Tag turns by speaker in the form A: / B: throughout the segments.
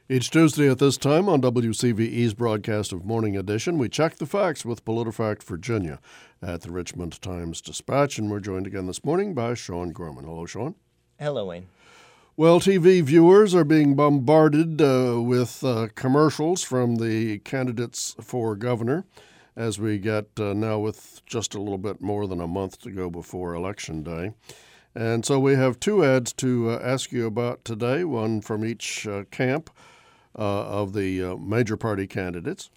A: Each Tuesday at this time on WCVE's broadcast of Morning Edition, we check the facts with PolitiFact Virginia at the Richmond Times-Dispatch, and we're joined again this morning by Sean Gorman. Hello, Sean.
B: Hello, Wayne.
A: Well, TV viewers are being bombarded with commercials from the candidates for governor as we get now with just a little bit more than a month to go before Election Day. And so we have two ads to ask you about today, one from each camp of the major party candidates.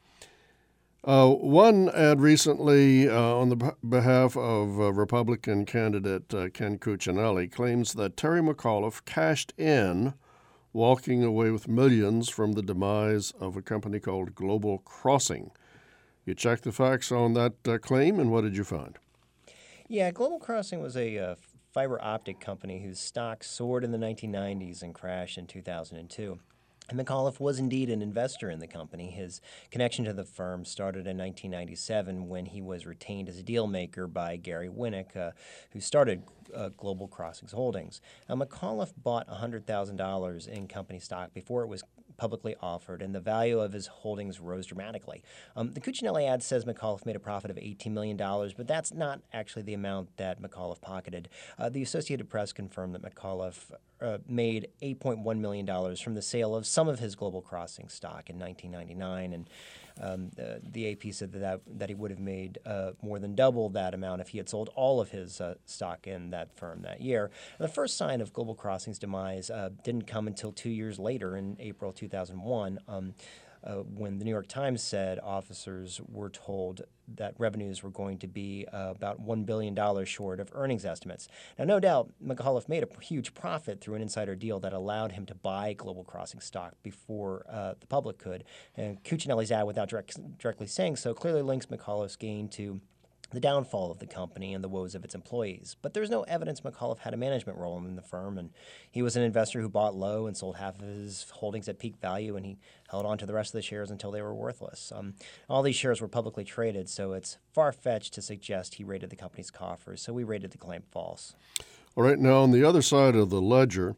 A: One ad recently on the behalf of Republican candidate Ken Cuccinelli claims that Terry McAuliffe cashed in, walking away with millions from the demise of a company called Global Crossing. You checked the facts on that claim, and what did you find?
B: Yeah, Global Crossing was a fiber optic company whose stock soared in the 1990s and crashed in 2002. And McAuliffe was indeed an investor in the company. His connection to the firm started in 1997 when he was retained as a deal maker by Gary Winnick, who started Global Crossings Holdings. Now, McAuliffe bought $100,000 in company stock before it was publicly offered, and the value of his holdings rose dramatically. The Cuccinelli ad says McAuliffe made a profit of $18 million, but that's not actually the amount that McAuliffe pocketed. The Associated Press confirmed that McAuliffe made $8.1 million from the sale of some of his Global Crossing stock in 1999, and the AP said that he would have made more than double that amount if he had sold all of his stock in that firm that year. And the first sign of Global Crossing's demise didn't come until 2 years later in April 2001, when the New York Times said officers were told that revenues were going to be about $1 billion short of earnings estimates. Now, no doubt, McAuliffe made a huge profit through an insider deal that allowed him to buy Global Crossing stock before the public could. And Cuccinelli's ad, without directly saying so, clearly links McAuliffe's gain to the downfall of the company and the woes of its employees. But there's no evidence McAuliffe had a management role in the firm, and he was an investor who bought low and sold half of his holdings at peak value, and he held on to the rest of the shares until they were worthless. All these shares were publicly traded, so it's far-fetched to suggest he raided the company's coffers, so we rated the claim false.
A: All right, now on the other side of the ledger,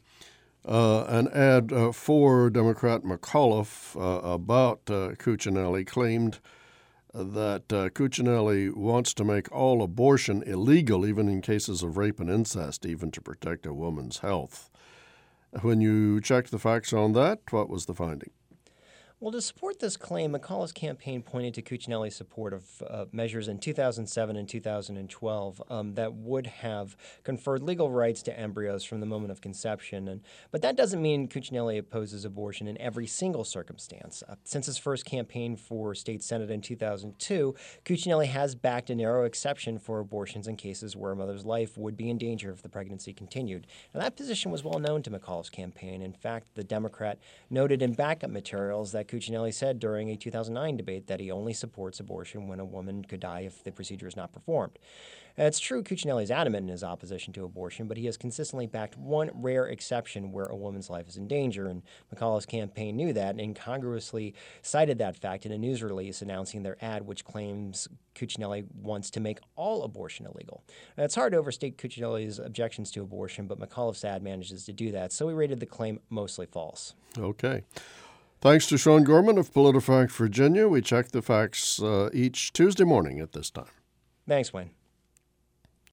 A: an ad for Democrat McAuliffe about Cuccinelli claimed that Cuccinelli wants to make all abortion illegal, even in cases of rape and incest, even to protect a woman's health. When you checked the facts on that, what was the finding?
B: Well, to support this claim, McAuliffe's campaign pointed to Cuccinelli's support of measures in 2007 and 2012 that would have conferred legal rights to embryos from the moment of conception. But that doesn't mean Cuccinelli opposes abortion in every single circumstance. Since his first campaign for state senate in 2002, Cuccinelli has backed a narrow exception for abortions in cases where a mother's life would be in danger if the pregnancy continued. Now, that position was well known to McAuliffe's campaign. In fact, the Democrat noted in backup materials that Cuccinelli said during a 2009 debate that he only supports abortion when a woman could die if the procedure is not performed. And it's true Cuccinelli is adamant in his opposition to abortion, but he has consistently backed one rare exception where a woman's life is in danger, and McAuliffe's campaign knew that and incongruously cited that fact in a news release announcing their ad, which claims Cuccinelli wants to make all abortion illegal. Now, it's hard to overstate Cuccinelli's objections to abortion, but McAuliffe's ad manages to do that, so we rated the claim mostly false.
A: Okay. Thanks to Sean Gorman of PolitiFact Virginia. We check the facts each Tuesday morning at this time.
B: Thanks, Wayne.